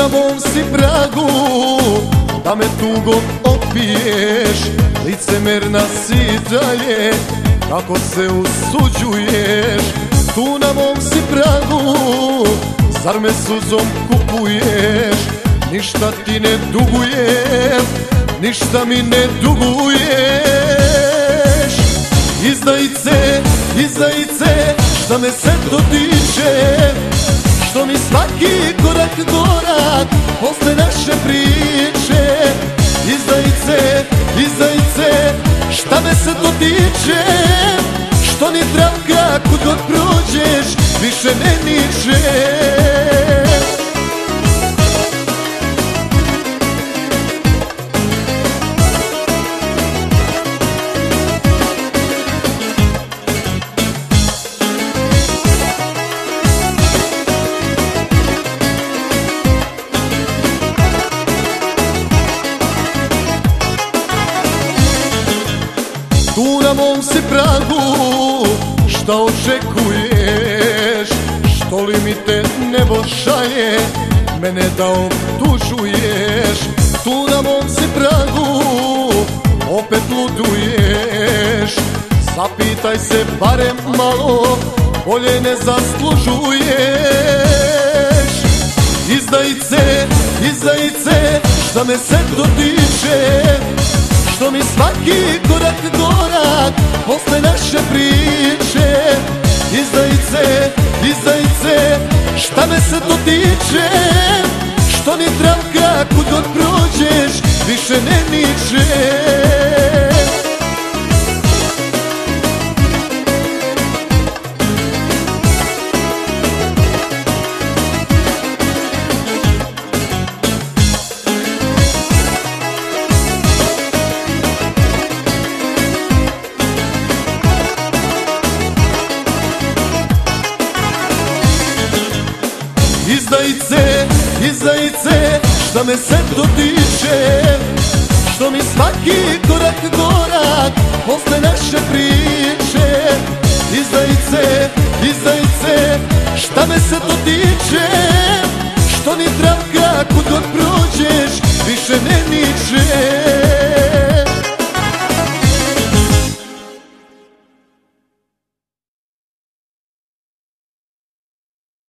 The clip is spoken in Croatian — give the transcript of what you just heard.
na mom si pragu, da me tugo opiješ. Licemerna si dalje, kako se usuđuješ. Tu na mom si pragu, zar me suzom kupuješ? Ništa ti ne dugujem, ništa mi ne duguješ. Izdajice, izdajice, šta me sve to tiče, što mi svaki korak gorak posle naše priče. Izdajice, izdajice, šta me sve to tiče, što ni travka kud god prođeš više ne niče. Tu na mom si pragu, šta očekuješ? Što li mi te nebo šalje, mene da optužuješ? Tu na mom si pragu, opet luduješ. Zapitaj se barem malo, bolje ne zaslužuješ. Izdajice, izdajice, šta me sve to tiče, što mi svaki korak gorak posle naše priče. Izdajice, izdajice, šta me se to tiče, što ni travka kud god prođeš više ne niče. Izdajice, izdajice, šta me sve to tiče, što mi svaki korak gorak posle naše priče. Izdajice, izdajice, šta me sve to tiče,